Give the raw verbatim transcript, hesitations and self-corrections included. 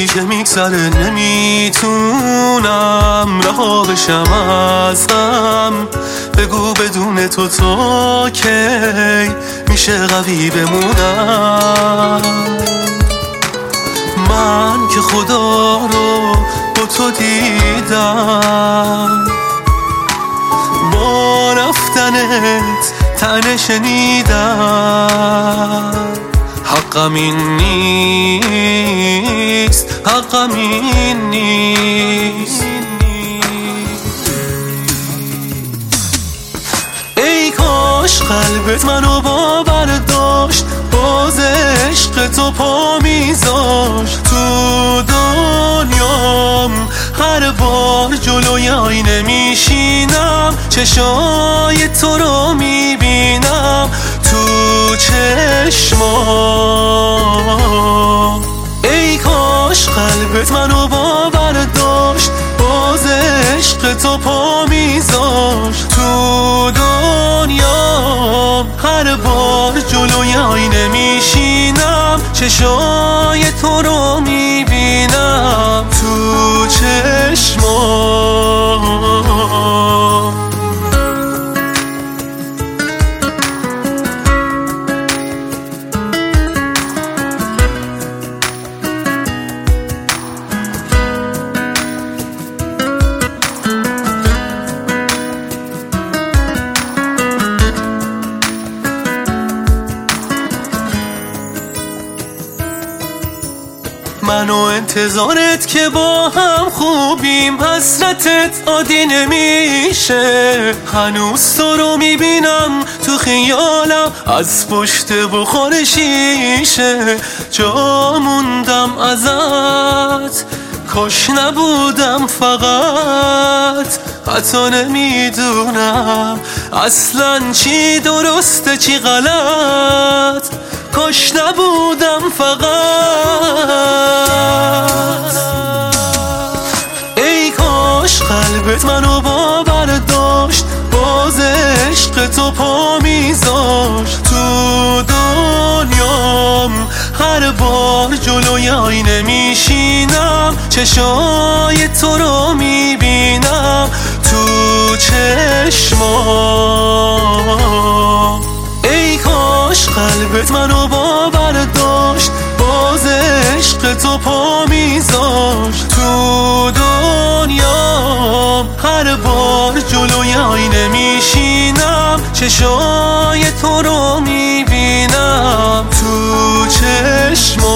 روزی که میگذره نمیتونم رها بشم ازم. بگو بدون تو تا کی میشه قوی بمونم؟ من که خدا رو با تو دیدم، با رفتنت تنه شنیدم. حقم این نیست، حقم این نیست. ای کاش قلبت منو باور داشت، باز عشق تو پا میذاشت. تو دنیام هر بار جلوی آینه میشینم، چشای تو رو میبینم تو چشمام. ای کاش قلبت منو باور داشت، باز عشق تو پا میذاشت. تو دنیام هر بار جلوی آینه میشینم، چشای تو رو میبینم تو چشمام. من و انتظارت که با هم خوبیم، حسرتت عادی نمیشه. هنوز تو رو میبینم تو خیالم، از پشت بخور شیشه. جا موندم ازت، کاش نبودم فقط. حتی نمیدونم اصلا چی درسته چی غلط. کاش نبودم فقط. ای کاش قلبت منو باور داشت، باز عشق تو پا میذاشت. تو دنیام هر بار جلوی آینه میشینم، چشای تو رو میبینم تو چشمام. ای کاش قلبت منو باور داشت، باز عشق تو پا میذاشت. تو دنیام هر بار جلوی آینه میشینم، چشای تو رو میبینم تو چشمام.